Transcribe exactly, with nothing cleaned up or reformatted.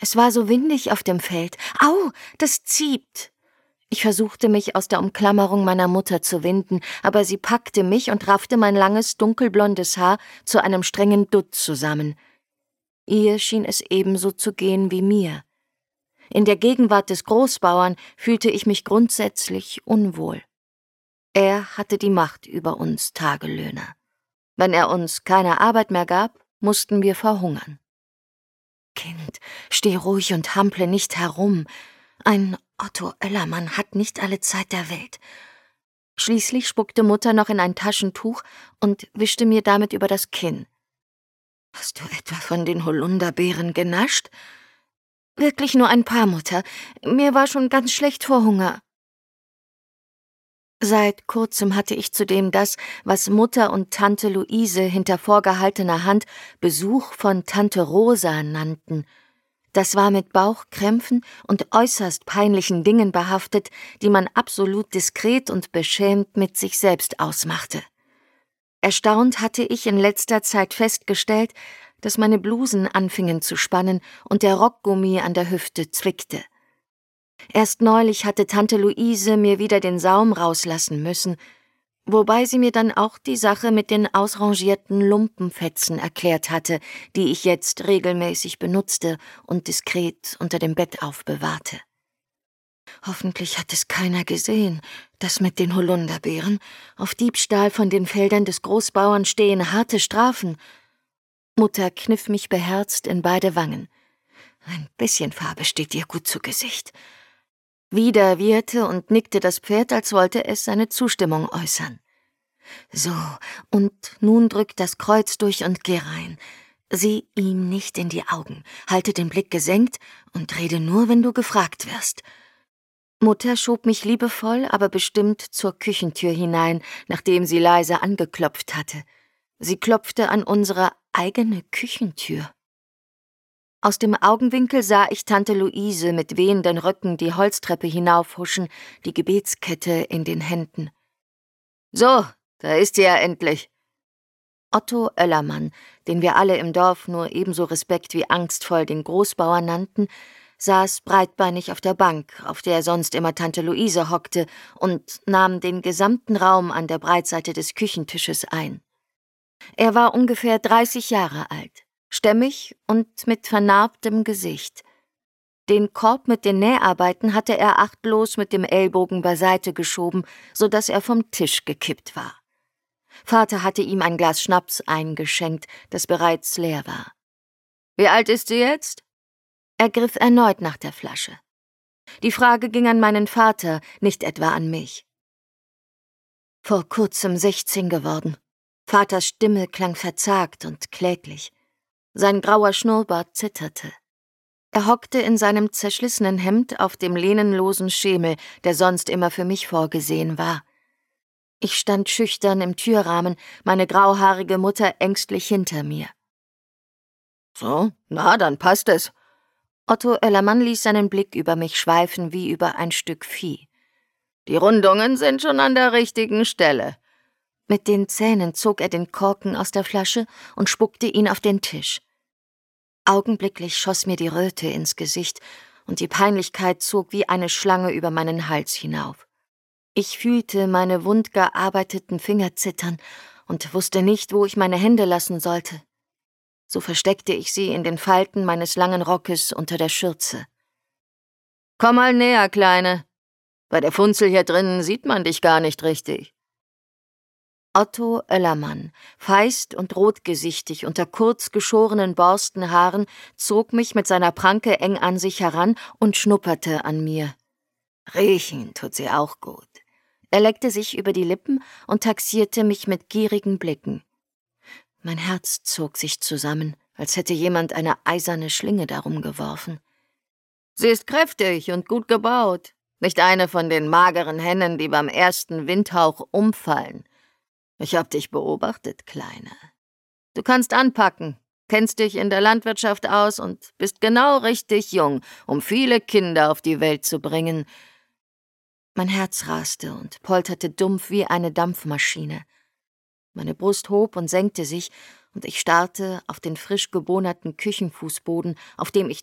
Es war so windig auf dem Feld. Au, das zieht! Ich versuchte, mich aus der Umklammerung meiner Mutter zu winden, aber sie packte mich und raffte mein langes, dunkelblondes Haar zu einem strengen Dutt zusammen. Ihr schien es ebenso zu gehen wie mir. In der Gegenwart des Großbauern fühlte ich mich grundsätzlich unwohl. Er hatte die Macht über uns Tagelöhner. Wenn er uns keine Arbeit mehr gab, mussten wir verhungern. »Kind, steh ruhig und hample nicht herum. Ein Otto Oellermann hat nicht alle Zeit der Welt.« Schließlich spuckte Mutter noch in ein Taschentuch und wischte mir damit über das Kinn. »Hast du etwa von den Holunderbeeren genascht?« »Wirklich nur ein paar, Mutter. Mir war schon ganz schlecht vor Hunger.« Seit kurzem hatte ich zudem das, was Mutter und Tante Luise hinter vorgehaltener Hand Besuch von Tante Rosa nannten. Das war mit Bauchkrämpfen und äußerst peinlichen Dingen behaftet, die man absolut diskret und beschämt mit sich selbst ausmachte. Erstaunt hatte ich in letzter Zeit festgestellt, dass meine Blusen anfingen zu spannen und der Rockgummi an der Hüfte zwickte. Erst neulich hatte Tante Luise mir wieder den Saum rauslassen müssen, wobei sie mir dann auch die Sache mit den ausrangierten Lumpenfetzen erklärt hatte, die ich jetzt regelmäßig benutzte und diskret unter dem Bett aufbewahrte. Hoffentlich hat es keiner gesehen, das mit den Holunderbeeren. Auf Diebstahl von den Feldern des Großbauern stehen harte Strafen. Mutter kniff mich beherzt in beide Wangen. Ein bisschen Farbe steht dir gut zu Gesicht. Wieder wieherte und nickte das Pferd, als wollte es seine Zustimmung äußern. »So, und nun drück das Kreuz durch und geh rein. Sieh ihm nicht in die Augen, halte den Blick gesenkt und rede nur, wenn du gefragt wirst.« Mutter schob mich liebevoll, aber bestimmt zur Küchentür hinein, nachdem sie leise angeklopft hatte. Sie klopfte an unsere eigene Küchentür. Aus dem Augenwinkel sah ich Tante Luise mit wehenden Röcken die Holztreppe hinaufhuschen, die Gebetskette in den Händen. »So, da ist sie ja endlich!« Otto Oellermann, den wir alle im Dorf nur ebenso respekt- wie angstvoll den Großbauer nannten, saß breitbeinig auf der Bank, auf der sonst immer Tante Luise hockte, und nahm den gesamten Raum an der Breitseite des Küchentisches ein. Er war ungefähr dreißig Jahre alt, stämmig und mit vernarbtem Gesicht. Den Korb mit den Näharbeiten hatte er achtlos mit dem Ellbogen beiseite geschoben, so dass er vom Tisch gekippt war. Vater hatte ihm ein Glas Schnaps eingeschenkt, das bereits leer war. »Wie alt ist sie jetzt?« Er griff erneut nach der Flasche. Die Frage ging an meinen Vater, nicht etwa an mich. »Vor kurzem sechzehn geworden.« Vaters Stimme klang verzagt und kläglich. Sein grauer Schnurrbart zitterte. Er hockte in seinem zerschlissenen Hemd auf dem lehnenlosen Schemel, der sonst immer für mich vorgesehen war. Ich stand schüchtern im Türrahmen, meine grauhaarige Mutter ängstlich hinter mir. »So, na, dann passt es.« Otto Oellermann ließ seinen Blick über mich schweifen wie über ein Stück Vieh. »Die Rundungen sind schon an der richtigen Stelle.« Mit den Zähnen zog er den Korken aus der Flasche und spuckte ihn auf den Tisch. Augenblicklich schoss mir die Röte ins Gesicht, und die Peinlichkeit zog wie eine Schlange über meinen Hals hinauf. Ich fühlte meine wund gearbeiteten Finger zittern und wusste nicht, wo ich meine Hände lassen sollte. So versteckte ich sie in den Falten meines langen Rockes unter der Schürze. »Komm mal näher, Kleine. Bei der Funzel hier drinnen sieht man dich gar nicht richtig.« Otto Oellermann, feist und rotgesichtig unter kurz geschorenen Borstenhaaren, zog mich mit seiner Pranke eng an sich heran und schnupperte an mir. Riechen tut sie auch gut. Er leckte sich über die Lippen und taxierte mich mit gierigen Blicken. Mein Herz zog sich zusammen, als hätte jemand eine eiserne Schlinge darum geworfen. »Sie ist kräftig und gut gebaut, nicht eine von den mageren Hennen, die beim ersten Windhauch umfallen. Ich hab dich beobachtet, Kleine. Du kannst anpacken, kennst dich in der Landwirtschaft aus und bist genau richtig jung, um viele Kinder auf die Welt zu bringen.« Mein Herz raste und polterte dumpf wie eine Dampfmaschine. Meine Brust hob und senkte sich, und ich starrte auf den frisch gebohnerten Küchenfußboden, auf dem ich